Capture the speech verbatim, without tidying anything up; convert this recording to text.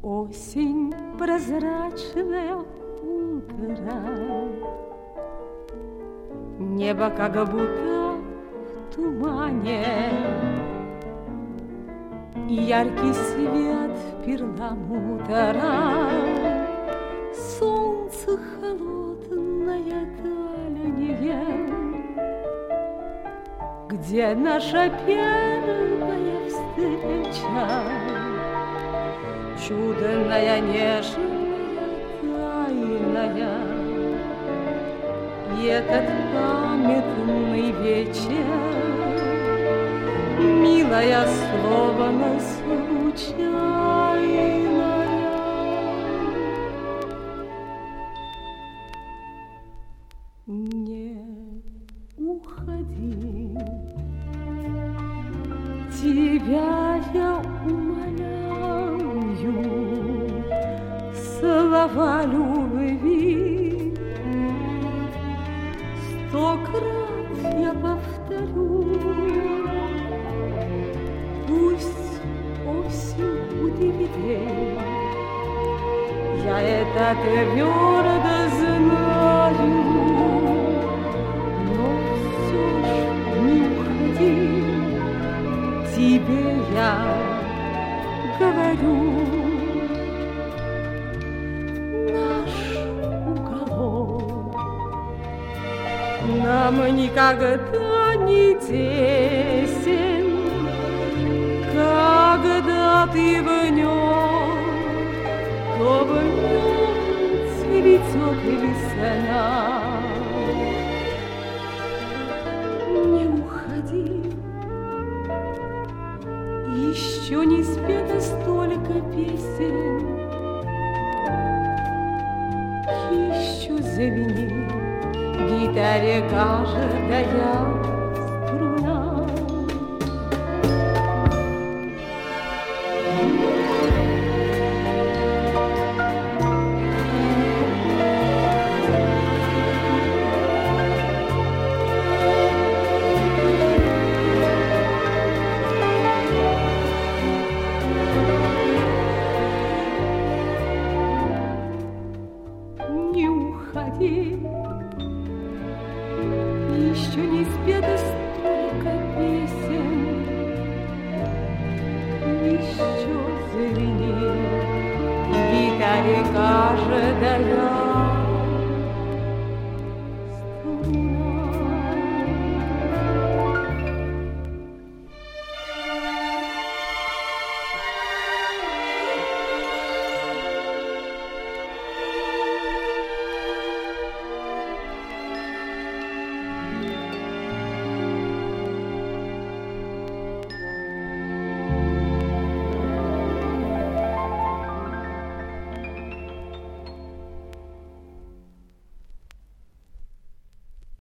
Осень, прозрачное утро, небо как будто в тумане, и яркий свет перламутра, солнце холодное дальнее, где наша первая встреча, чудная, нежная, тайная. И этот памятный вечер, милая, словно случайная. Не уходи, тебя я умоляю, слова любви сто крат я повторю. Пусть осень удивит день, я это твердо знаю, но все ж не уходи, тебе я говорю. Нам никогда не тесен, когда ты в нем, то в нем цветет весна. Не уходи, еще не спето столько песен, еще звенит в гитаре каждая струна. Не уходи, еще не спето столько песен, еще звенит в гитаре каждая